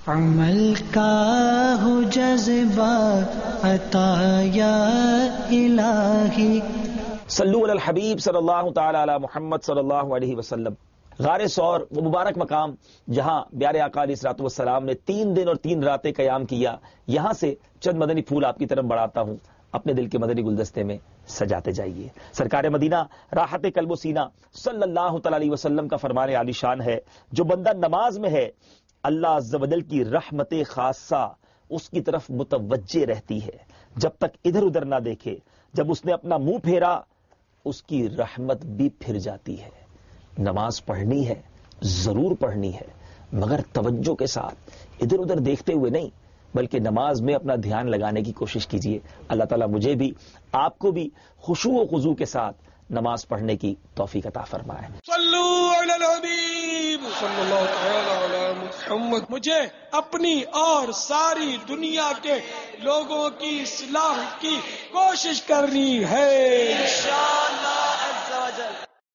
عمل کا ہو جذبہ عطا یا الہی. صلو علی الحبیب صلی اللہ تعالی علی محمد صلی اللہ علیہ وسلم. غار ثور وہ مبارک مقام جہاں پیارے آقا علیہ الصلوۃ والسلام نے 3 دن اور 3 راتیں قیام کیا. یہاں سے چند مدنی پھول آپ کی طرف بڑھاتا ہوں، اپنے دل کے مدنی گلدستے میں سجاتے جائیے. سرکار مدینہ راحت قلب و سینہ صلی اللہ تعالی علیہ وسلم کا فرمان عالی شان ہے، جو بندہ نماز میں ہے اللہ عز و جل کی رحمت خاصہ اس کی طرف متوجہ رہتی ہے جب تک ادھر ادھر نہ دیکھے. جب اس نے اپنا منہ پھیرا اس کی رحمت بھی پھر جاتی ہے. نماز پڑھنی ہے، ضرور پڑھنی ہے، مگر توجہ کے ساتھ، ادھر ادھر دیکھتے ہوئے نہیں، بلکہ نماز میں اپنا دھیان لگانے کی کوشش کیجیے. اللہ تعالیٰ مجھے بھی آپ کو بھی خشوع و خضوع کے ساتھ نماز پڑھنے کی توفیق عطا فرمائے. صلو علی الحبیب صلی اللہ تعالی علی محمد. مجھے اپنی اور ساری دنیا کے لوگوں کی اصلاح کی کوشش کرنی ہے.